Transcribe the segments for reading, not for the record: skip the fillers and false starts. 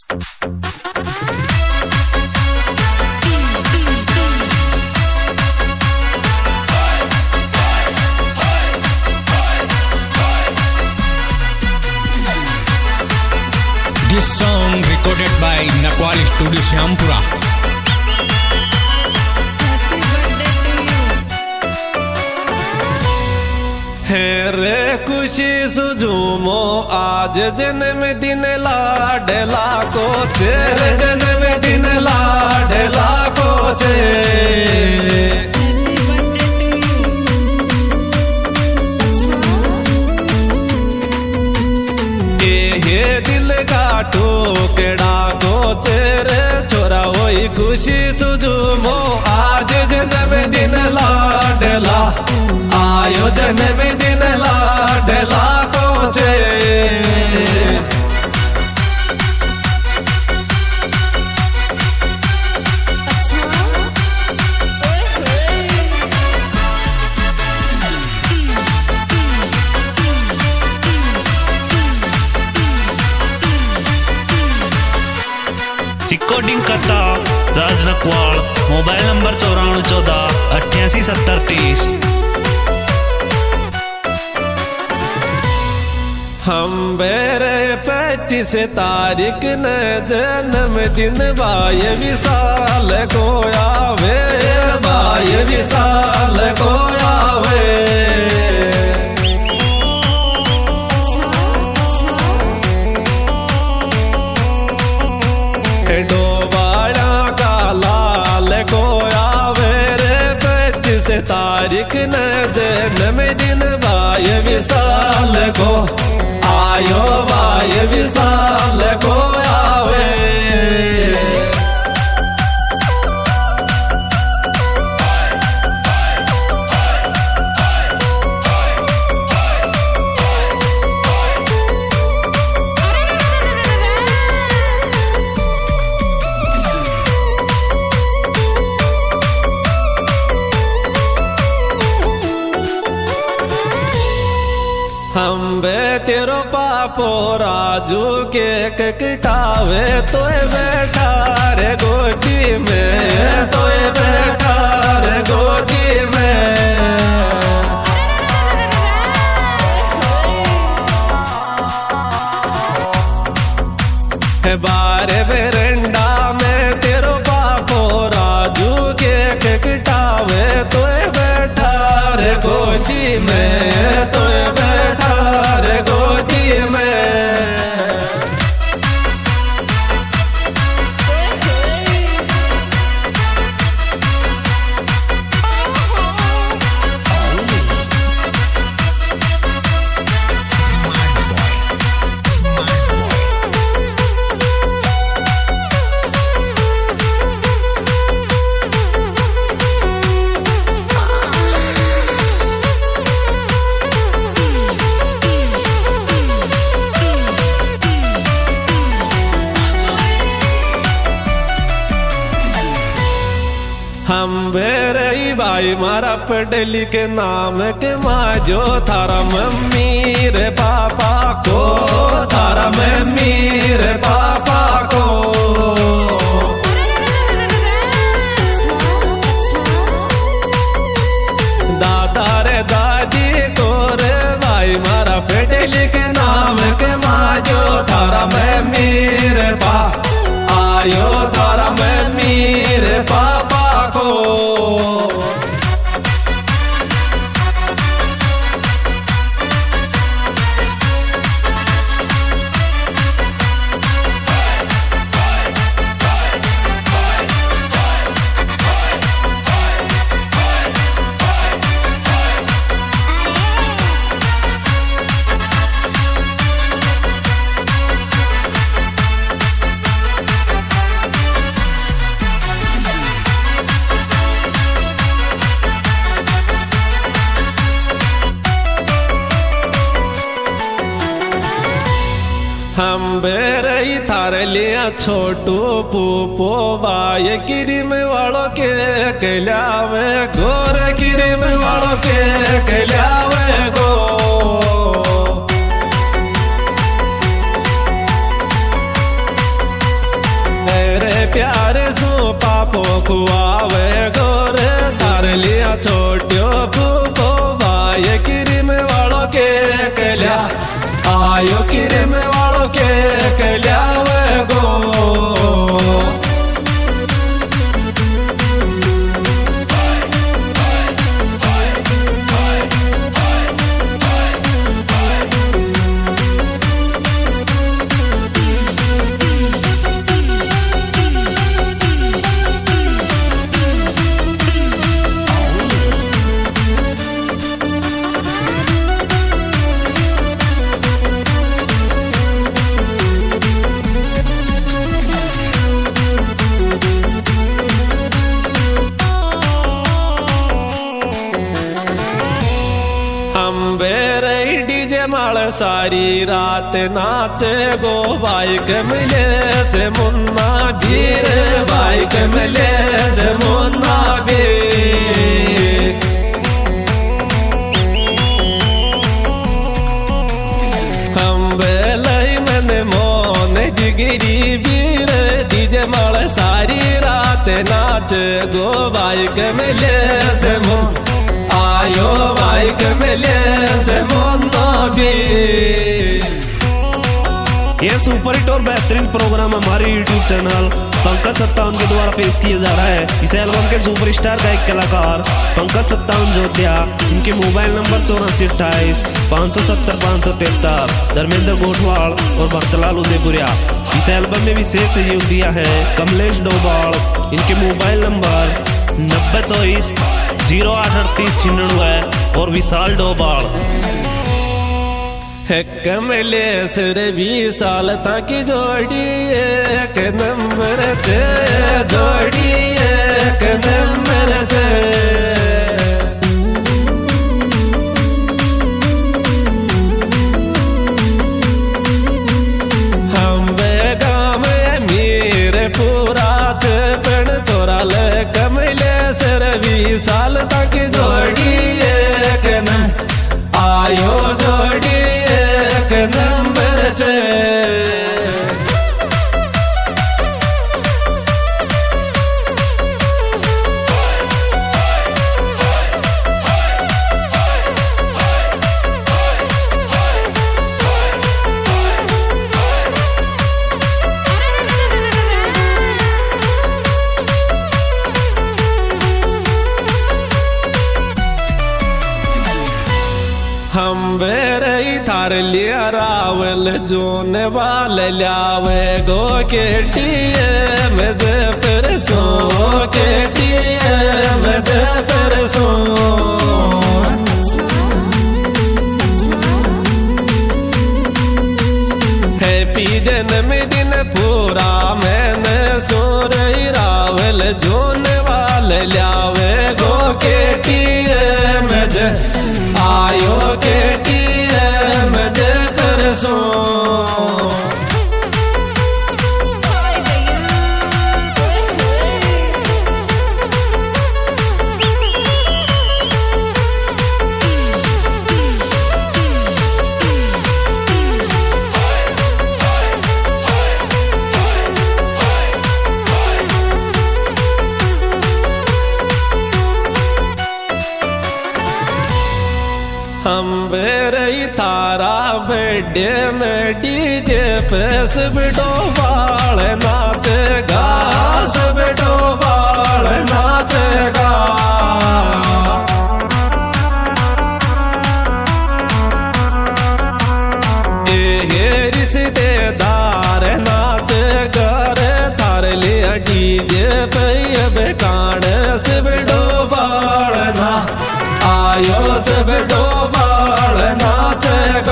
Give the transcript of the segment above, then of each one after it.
This song recorded by Nakwal Studio Syampura. रे खुशी सुझूमो आज जन्मदिन लाडला को चेर जन्मदिन लाडला को चे हे दिल का टोकड़ा को चेरे छोरा वही खुशी सुझूमो आज जन्मदिन लाडला आयो जन्मदिन लाडला को चे रिकॉर्डिंग करता राज नकवाल, मोबाइल नंबर 9414887030। हम बेरे 25 तारीख न जन्मदिन 22 साल को आवे 22 साल को आवे डोबाड़ा का लाल को आवे रे 25 तारीख न जन्मदिन 22 साल को आयो 22 साल को आवे हम बे तेरो पापो राजू के कटावे तो बैठा रे गोदी में तो बैठा रे गोदी में बारे बेरंडा में तेरो पापो राजू के कटावे तो बैठा रे गोदी में तो बैठा रे गोदी में हम बेरई भाई मारा पढ़ली के नाम के माँ जो थारा मम्मी रे पापा को थारा मम्मी रे पापा को दादा रे दादी को रे भाई मारा पढ़ली के नाम के माँ जो थारा मम्मी रे पा आयो थारा मम्मी रे पापा को हम बेरई थार लिया छोटू पूपो बाय गिरिम वालों के कल्यावे गोर गिरिम वालों के कल्यावे गो खोखुआवे गोरे तार लिया छोटियो फूको भाई क्रीम वालों के कल्या आयो क्रीम वालों के कल्या वे गो सारी रात नाचे गो बाइक मिले से मुन्ना भीर बाइक मिले से मुन्ना भीर हम बेलई मैंने मोन जिगिरी बीर दीजे माल सारी रात नाचे गो बाइक मिले से मुन्ना आयो बाइक मिले से मुन्ना भी। यह सुपर हिट और बेहतरीन प्रोग्राम हमारे YouTube चैनल पंकज सत्तावन के द्वारा पेश किया जा रहा है। इस एल्बम के सुपरस्टार गायक कलाकार पंकज सत्तावन जोध्या, इनके मोबाइल नंबर 8428 570 573, धर्मेंद्र गोठवाल और भक्तलाल उदयपुरिया। इस एल्बम में विशेष सहयोग दिया है कमलेश डोबाल, इनके मोबाइल नंबर 9024 0838 99 और विशाल डोबाल। कमले सिर 20 साल तक जोड़ी एक नंबर से जोड़ी एक नंबर से हम बेगाम मीर पूरा पेड़ चोरा ले कमले सिर 20 साल तक जोड़ी एक न आयो जोड़ी नंबर से हम बेरे थार लिया रावल जोन वाल लावे गो के टीए में दे परसो के टीए में दे परसो हैप्पी जन्मदिन पूरा मैंने सो रही रावल जोन वाल लावे गो के टीए में दे आयो के टीएम दे परसो हम बेरई तारा बेडे में डीजे पे सब डोबाल नाचेगा सब डोबाल नाचेगा ये रिश्तेदार नाचेगा रे थार लिया डीजे पे बेकान सब डोबाल ना आयो सब डोबाल नाचेगा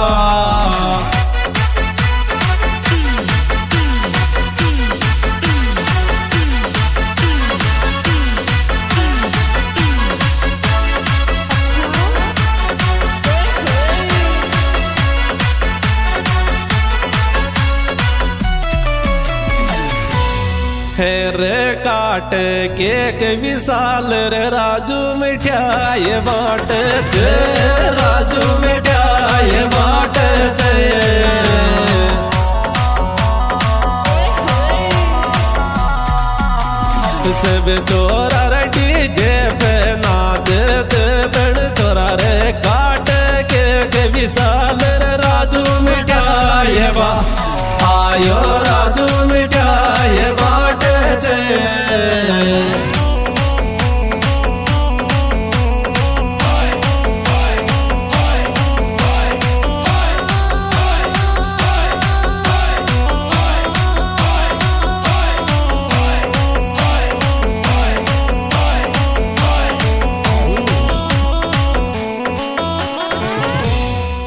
रे काट केक विशाल रे राजू मिठाई बाट छे राजू मिठाई बाट छे से बेचोरा रे